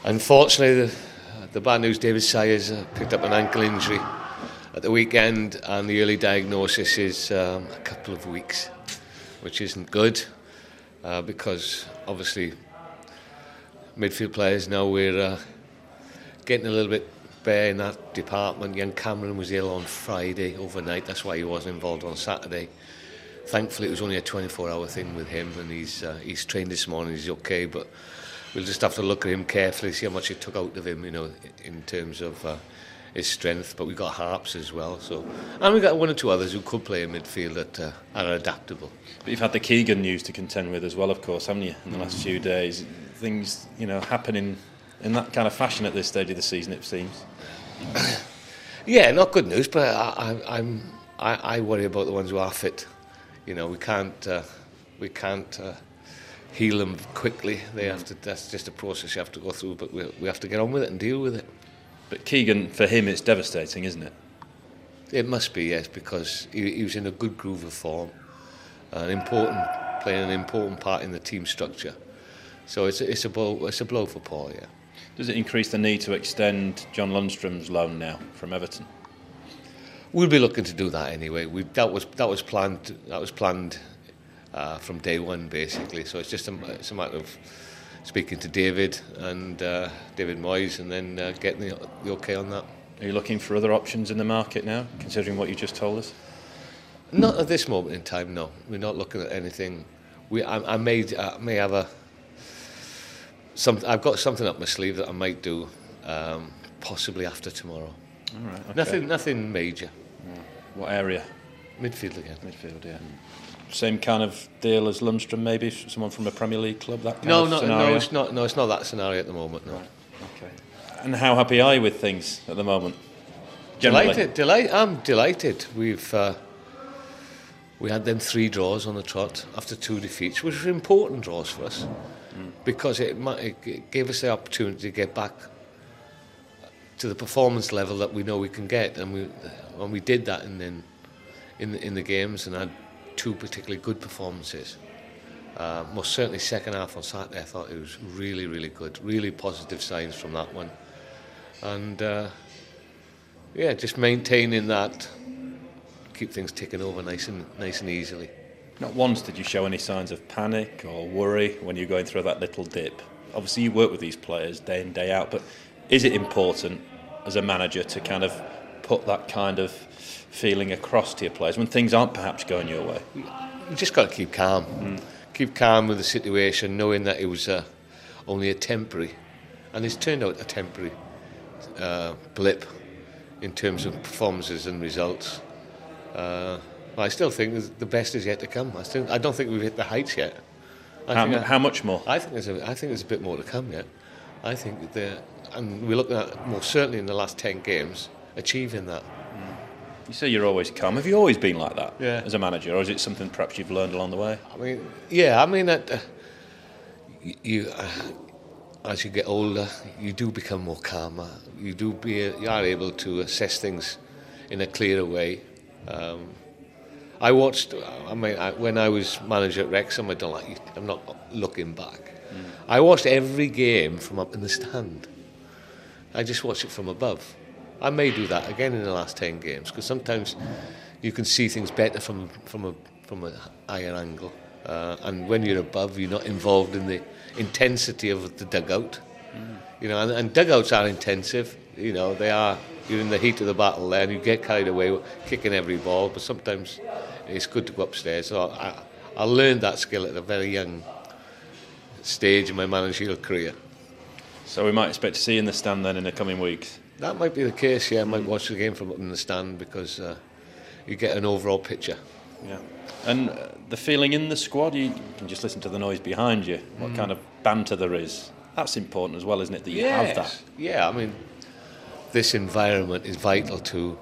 Unfortunately, the bad news, David Sayers picked up an ankle injury at the weekend, and the early diagnosis is a couple of weeks, which isn't good because obviously midfield players now we're getting a little bit bare in that department. Young Cameron was ill on Friday overnight, that's why he wasn't involved on Saturday. Thankfully it was only a 24-hour thing with him, and he's trained this morning, he's okay, but we'll just have to look at him carefully, see how much it took out of him, in terms of his strength. But we've got Harps as well, and we've got one or two others who could play in midfield that are adaptable. But you've had the Keegan news to contend with as well, of course, haven't you, in the last few days? Things, happening in that kind of fashion at this stage of the season, it seems. Yeah, not good news, but I worry about the ones who are fit. We can't heal them quickly. That's just a process you have to go through, but we have to get on with it and deal with it. But Keegan, for him, it's devastating, isn't it? It must be, yes, because he was in a good groove of form, playing an important part in the team structure. So it's a blow for Paul, yeah. Does it increase the need to extend John Lundstrom's loan now from Everton? We'll be looking to do that anyway. That was planned. That was planned from day one, basically. So it's just a matter of speaking to David and David Moyes, and then getting the okay on that. Are you looking for other options in the market now, considering what you just told us? Not at this moment in time. No, we're not looking at anything. I may have I've got something up my sleeve that I might do, possibly after tomorrow. All right. Okay. Nothing major. Yeah. What area? Midfield again. Midfield, yeah. Same kind of deal as Lundstrom, maybe someone from a Premier League club. That kind of scenario? No, it's not. No, it's not that scenario at the moment. No. Right. Okay. And how happy are you with things at the moment? Generally? Delighted. I'm delighted. We had them 3 draws on the trot after 2 defeats, which were important draws for us, because it gave us the opportunity to get back to the performance level that we know we can get, and we did that in the games, and had 2 particularly good performances. Most certainly second half on Saturday, I thought it was really, really good, really positive signs from that one, and just maintaining that, keep things ticking over nice and easily. Not once did you show any signs of panic or worry when you're going through that little dip. Obviously you work with these players day in, day out, but is it important as a manager to kind of put that kind of feeling across to your players when things aren't perhaps going your way? You just got to keep calm. Keep calm with the situation, knowing that it was only a temporary, and it's turned out a temporary blip in terms of performances and results. I still think the best is yet to come. I don't think we've hit the heights yet. How much more? I think there's a bit more to come yet. I think and we're looking at, most certainly in the last 10 games, achieving that. You say you're always calm. Have you always been like that as a manager, or is it something perhaps you've learned along the way? You as you get older, you do become more calmer. You are able to assess things in a clearer way. I watched. When I was manager at Wrexham, I'm not looking back. I watched every game from up in the stand. I just watched it from above. I may do that again in the last 10 games, because sometimes you can see things better from a higher angle. And when you're above, you're not involved in the intensity of the dugout. And dugouts are intensive. They are. You're in the heat of the battle there, and you get carried away kicking every ball. But sometimes it's good to go upstairs. So I learned that skill at a very young stage in my managerial career. So we might expect to see you in the stand then in the coming weeks. That might be the case. Yeah, I might watch the game from up in the stand, because you get an overall picture. Yeah. And the feeling in the squad, you can just listen to the noise behind you, what kind of banter there is. That's important as well, isn't it, that you have that? Yeah, this environment is vital to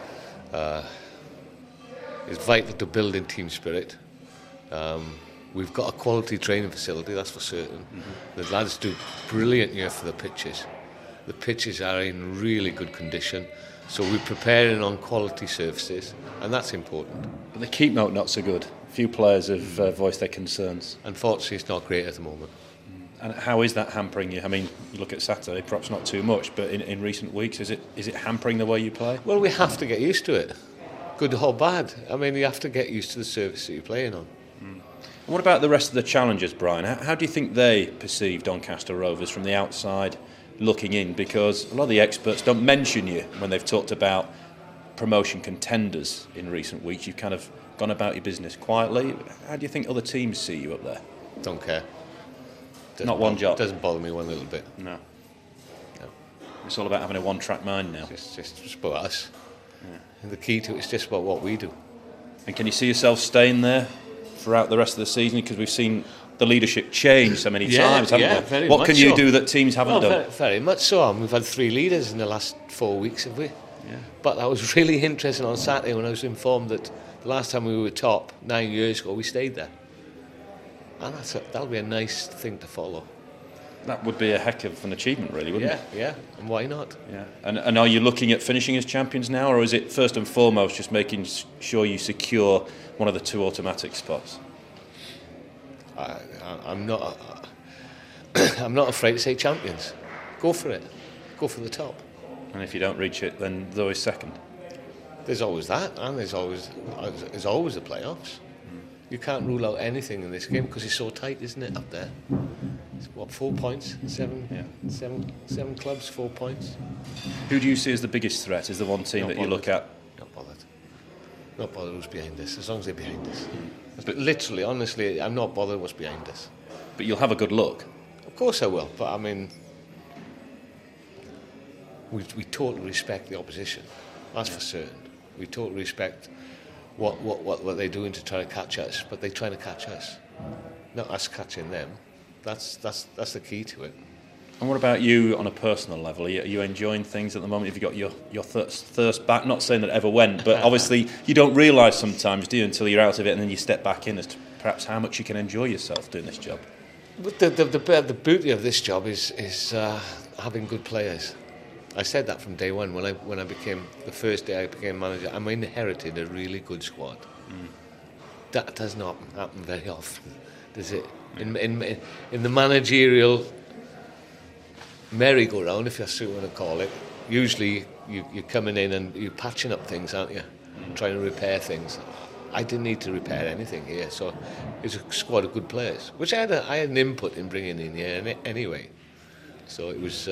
building team spirit. We've got a quality training facility, that's for certain. The lads do brilliant here for the pitches. The pitches are in really good condition, so we're preparing on quality surfaces, and that's important. But the keep note not so good. A few players have voiced their concerns. Unfortunately, it's not great at the moment. And how is that hampering you? I mean, you look at Saturday, perhaps not too much, but in recent weeks, is it hampering the way you play? Well, we have to get used to it, good or bad. I mean, you have to get used to the surface that you're playing on. And what about the rest of the challengers, Brian? How do you think they perceive Doncaster Rovers from the outside looking in? Because a lot of the experts don't mention you when they've talked about promotion contenders in recent weeks. You've kind of gone about your business quietly. How do you think other teams see you up there? Don't care. Not one job. Doesn't bother me one little bit. No. No. It's all about having a one-track mind now. Just about us. Yeah. And the key to it is just about what we do. And can you see yourself staying there throughout the rest of the season? Because we've seen the leadership change so many times, haven't we? Very what much can you so. do that teams haven't done? Very much so. We've had 3 leaders in the last 4 weeks, have we? Yeah. But that was really interesting on Saturday when I was informed that the last time we were top 9 years ago, we stayed there. And that'll be a nice thing to follow. That would be a heck of an achievement, really, wouldn't it? Yeah, and why not? Yeah. And are you looking at finishing as champions now, or is it first and foremost just making sure you secure one of the 2 automatic spots? I'm not. I'm not afraid to say champions. Go for it. Go for the top. And if you don't reach it, then there's always second. There's always that, and there's always the playoffs. You can't rule out anything in this game because it's so tight, isn't it, up there? It's, what, 4 points? Seven clubs, 4 points. Who do you see as the biggest threat? Is the one team that you look at? Not bothered. Not bothered who's behind us, as long as they're behind us. But literally, honestly, I'm not bothered what's behind us. But you'll have a good look. Of course I will, but I mean, we totally respect the opposition. That's for certain. We totally respect what they're doing to try to catch us, but they're trying to catch us, not us catching them. That's the key to it. And what about you on a personal level? Are you enjoying things at the moment? Have you got your thirst back? Not saying that it ever went, but obviously you don't realise sometimes, do you, until you're out of it and then you step back in as to perhaps how much you can enjoy yourself doing this job. But the beauty of this job is having good players. I said that from day one when I became the first day I became manager. I inherited a really good squad. That does not happen very often, does it? In the managerial merry-go-round, if that's what you want to call it, usually you're coming in and you're patching up things, aren't you? Trying to repair things. I didn't need to repair anything here, so it's a squad of good players, which I had an input in bringing in here anyway. So it was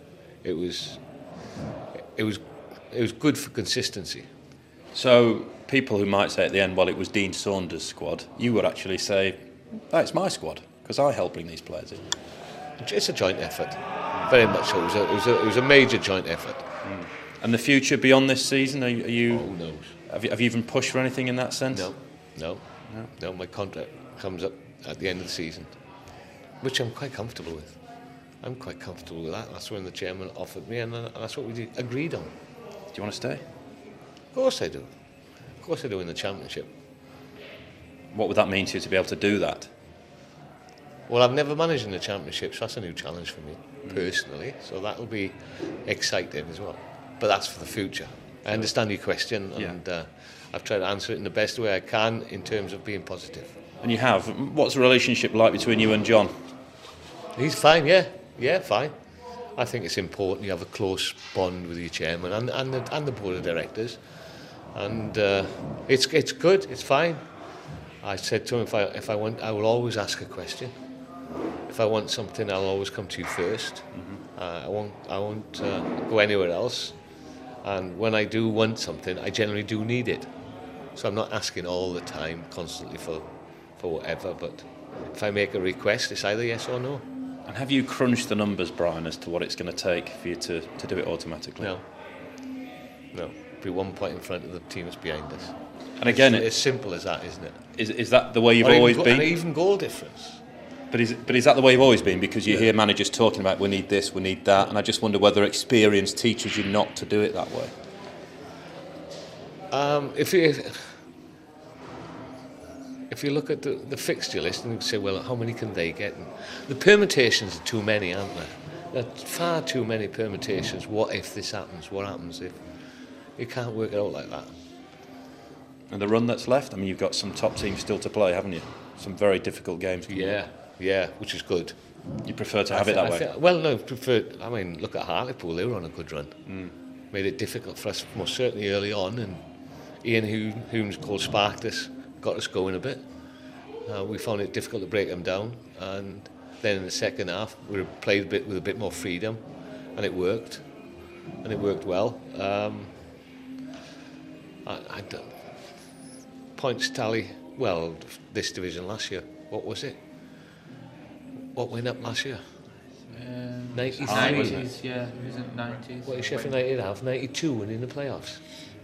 good for consistency. So people who might say at the end, well, it was Dean Saunders' squad, you would actually say, it's my squad, because I helped bring these players in. It's a joint effort, very much so. It was a major joint effort. And the future beyond this season, are you? Who knows? Have you even pushed for anything in that sense? No. My contract comes up at the end of the season, which I'm quite comfortable with. I'm quite comfortable with that. That's when the chairman offered me, and that's what we agreed on. Do you want to stay? Of course I do. Of course I do in the championship. What would that mean to you to be able to do that? Well, I've never managed in the championship, so that's a new challenge for me personally. So that'll be exciting as well. But that's for the future. I understand your question, and I've tried to answer it in the best way I can in terms of being positive. And you have. What's the relationship like between you and John? He's fine, yeah, fine. I think it's important you have a close bond with your chairman and the board of directors, and it's good. It's fine. I said to him, if I want, I will always ask a question. If I want something, I'll always come to you first. I won't go anywhere else. And when I do want something, I generally do need it. So I'm not asking all the time, constantly for whatever. But if I make a request, it's either yes or no. And have you crunched the numbers, Brian, as to what it's going to take for you to do it automatically? No. Be 1 point in front of the team that's behind us. And again, it's as simple as that, isn't it? Is that the way you've always been? And even goal difference. But is that the way you've always been? Because you hear managers talking about we need this, we need that, and I just wonder whether experience teaches you not to do it that way. If you look at the fixture list and you say, well, how many can they get? And the permutations are too many, aren't there? There are far too many permutations. What if this happens? What happens if? You can't work it out like that. And the run that's left, I mean, you've got some top teams still to play, haven't you? Some very difficult games. Yeah, which is good. You prefer to have it that way? Well, no, I mean, look at Hartlepool. They were on a good run. Made it difficult for us, most certainly early on, and Ian Hume's goal sparked us, got us going a bit. We found it difficult to break them down, and then in the second half we played a bit with a bit more freedom, and it worked, and it worked well. Points tally, well, this division last year, what was it? What went up last year? 93. 90s, yeah, it was in 90s. What did Sheffield United have? 92 and in the playoffs.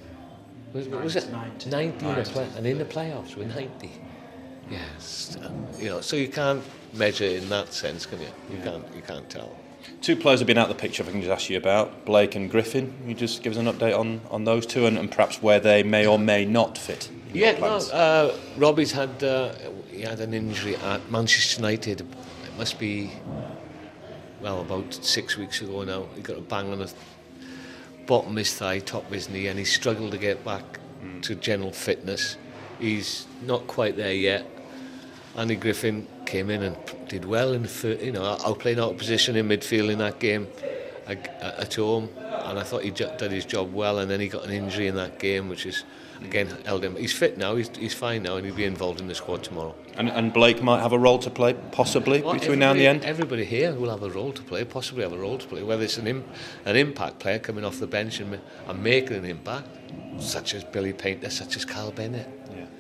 Was it 90 and in the playoffs with 90? Yes, so you can't measure in that sense, can you? You can't tell. Two players have been out of the picture. If I can just ask you about Blake and Griffin. Can you just give us an update on those two and perhaps where they may or may not fit? Robbie's had he had an injury at Manchester United. It must be about 6 weeks ago now. He got a bang on the bottom of his thigh, top of his knee, and he struggled to get back to general fitness. He's not quite there yet. Andy Griffin came in and did well in outplaying out of position in midfield in that game at home, and I thought he did his job well. And then he got an injury in that game, which is again held him. He's fit now. He's fine now, and he'll be involved in the squad tomorrow. And Blake might have a role to play, possibly between now and the end. Everybody here will have a role to play, possibly have a role to play. Whether it's an impact player coming off the bench and making an impact, such as Billy Painter, such as Carl Bennett.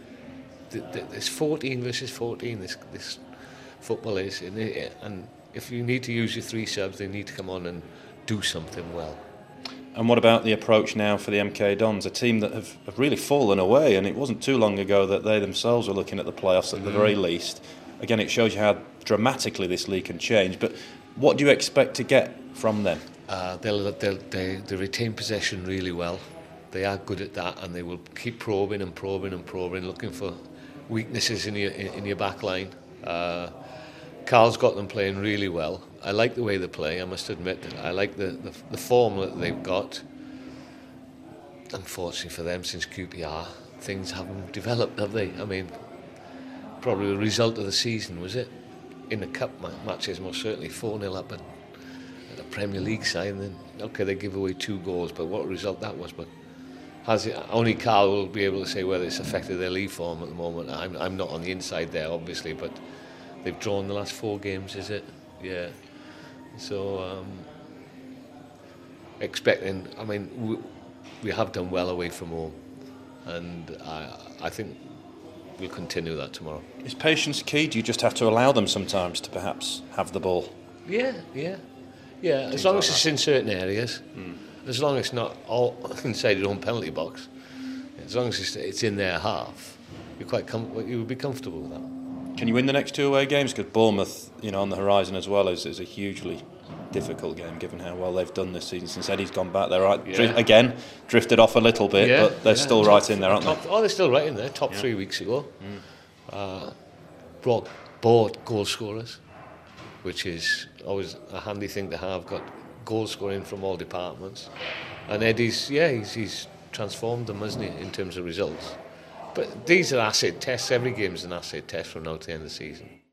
It's 14 versus 14. This football is, and if you need to use your three subs, they need to come on and do something well. And what about the approach now for the MK Dons, a team that have really fallen away? And it wasn't too long ago that they themselves were looking at the playoffs at the very least. Again, it shows you how dramatically this league can change. But what do you expect to get from them? They retain possession really well. They are good at that, and they will keep probing, looking for weaknesses in your back line. Carl's got them playing really well. I like the way they play, I must admit. I like the form that they've got. Unfortunately for them, since QPR, things haven't developed, have they? I mean, probably the result of the season, was it? In the cup matches, most certainly 4-0 up at the Premier League side, and then, they give away 2 goals, but what a result that was. But only Carl will be able to say whether it's affected their league form at the moment. I'm not on the inside there, obviously, but they've drawn the last 4 games, is it? Yeah. So, expecting, we have done well away from home, and I think we'll continue that tomorrow. Is patience key? Do you just have to allow them sometimes to perhaps have the ball? Yeah. As long as it's in certain areas. As long as it's not all inside your own penalty box, as long as it's in their half, you would be comfortable with that. Can you win the next 2 away games? Because Bournemouth, on the horizon as well, is a hugely difficult game, given how well they've done this season since Eddie's gone back. They're again drifted off a little bit, but they're still right in there, aren't they? They're still right in there. Top 3 weeks ago. Bought goal scorers, which is always a handy thing to have. Got goal scoring from all departments, and Eddie's he's transformed them, hasn't he, in terms of results. But these are asset tests. Every game is an asset test from now to the end of the season.